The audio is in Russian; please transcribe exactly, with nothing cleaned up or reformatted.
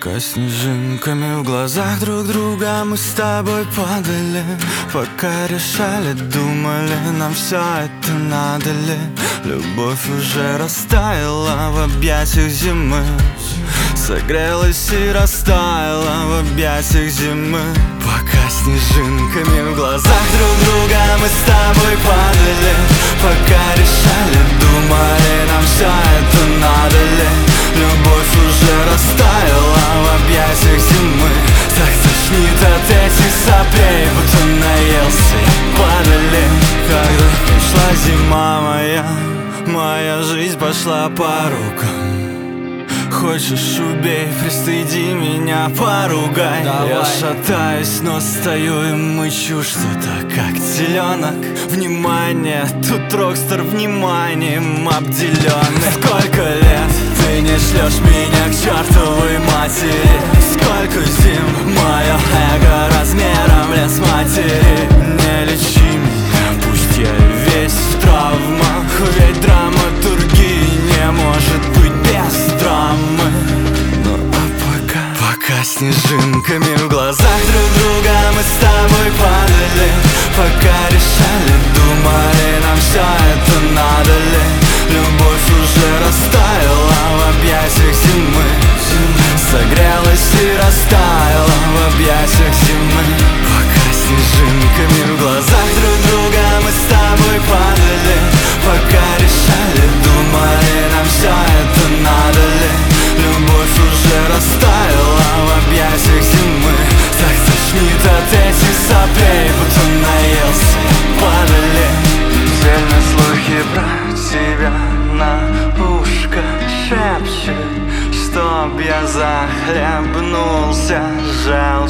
Пока снежинками в глазах друг друга мы с тобой падали, пока решали, думали, нам все это надо ли. Любовь уже растаяла в объятиях зимы, согрелась и растаяла в объятиях зимы. Пока снежинками в глазах друг друга мы с тобой падали, пока решали, думали, нам все это надо ли. Любовь уже растаяла в объятиях зимы. Так тошнит от этих соплей, будто наелся я падали. Когда пришла зима моя, моя жизнь пошла по рукам. Хочешь убей, пристыди меня, поругай. Давай. Я шатаюсь, но стою и мычу что-то, как теленок. Внимание, тут рокстар вниманием обделенный. Сколько лет ты не шлешь меня к чертовой матери? Сколько зим мое эго размером лес матери? Не лечи меня, пусть я весь в травмах, ведь драматургии не может быть без драмы. Ну а пока, пока снежинками в глазах друг друга мы с тобой падали, пока решали, думали, нам все это надо ли. Любовь уже растаяла в объятиях зимы, согрелась и растаяла в объятиях зимы. Пока снежинками в глазах друг друга мы с тобой падали, пока решали, думали, нам все это надо ли. Любовь уже растаяла в объятиях зимы. Так тошнит от этих соплей, будто наелся я падали. Сильны слухи про тебя на ушко шепчет, чтоб я захлебнулся, жал